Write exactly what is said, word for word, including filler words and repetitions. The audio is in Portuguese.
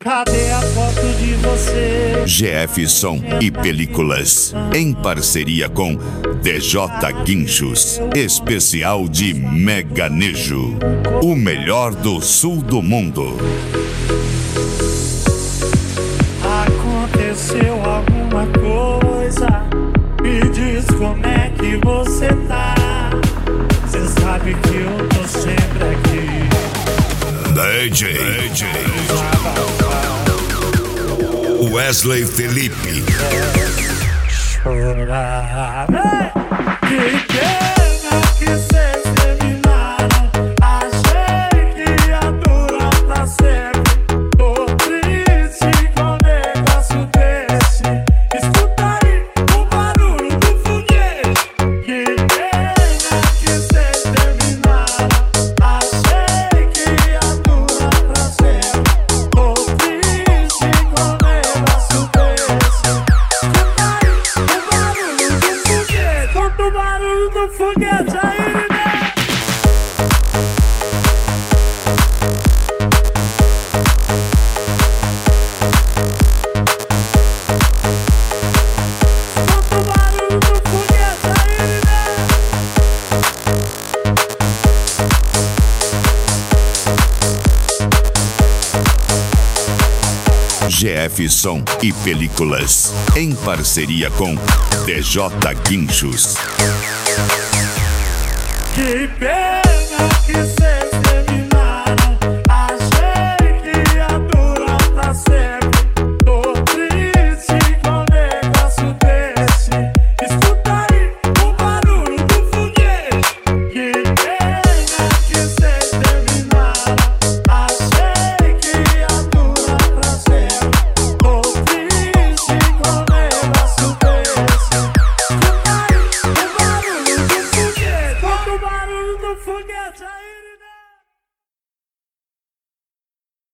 Cadê a foto de você? G F Som e Películas, em parceria com D J Guinchos, especial de Meganejo, o melhor do sul do mundo. Aconteceu alguma coisa? Me diz como é que você tá. Cê sabe que eu tô sempre aqui. D J, D J Wesley Felipe. Chorar. Que pena que cês terminaram. Achei que ia durar pra sempre. Tô triste com um negócio desse. Escuta aí o barulho do foguete. Que pena que cês terminaram. Achei que ia durar pra sempre. Tô triste com um negócio desse. Escuta aí o barulho do foguete. Conta o barulho do foguete aí, né? Conta o barulho do foguete aí, né? G F Som e Películas, em parceria com D J Guinchos. Que pena que cês terminaram. Achei que ia durar pra sempre. Tô triste com um negócio desse. Escuta aí o barulho do foguete. Que pena que cês terminaram. Achei que ia durar pra sempre. Tô triste com um negócio desse. Escuta aí o barulho do foguete. Conta o barulho do foguete aí.